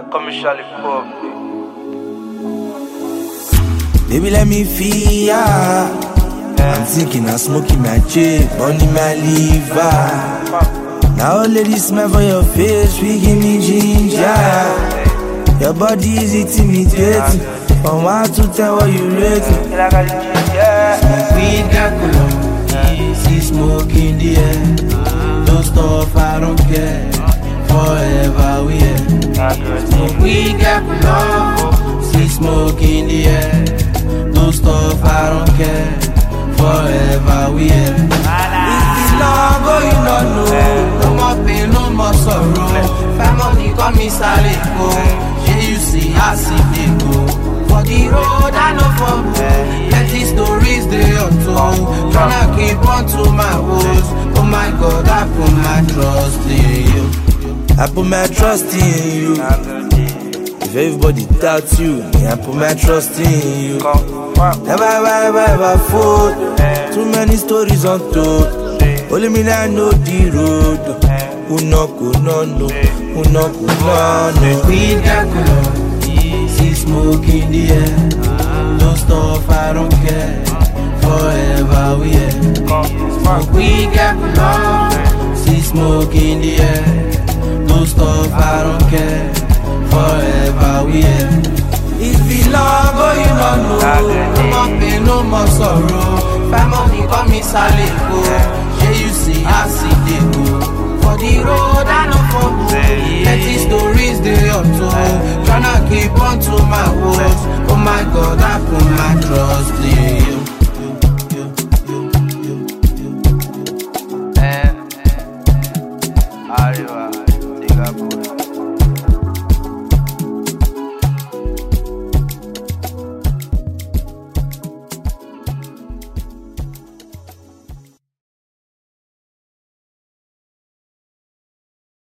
Commercially poor. Baby, let me feel ya. I'm thinking of smoking my chip, burning my liver. Now all ladies smell for your face, we give me ginger. Your body is intimidating. From 1 to 10, what you rate me? Smoke weed, got cologne. See smoke in the air. No stuff, I don't care. Forever we here. Smoke weed, got cologne. See smoke in the air. No stuff, I don't care. Forever we here. It's long, oh you don't know. No more pain, no more sorrow. Family call me Saleko. Yeah, you see, I see they go. For the road, I know for me. Let these stories they untold. Tryna keep on to my woes. Oh my God, I put my trust in you. I put my trust in you. If everybody doubts you, I put my trust in you. Never fool. Too many stories untold. Only me that know the road. Who knock, who no. We got cologne. See smoke in the air. No stuff, I don't care. Forever we here. Smoke, we got cologne. See smoke in the air. No stuff, I don't care. Forever we here. It be long, oh you don't know. No more pain, no more sorrow. Family call me Saleko. Yeah, you see,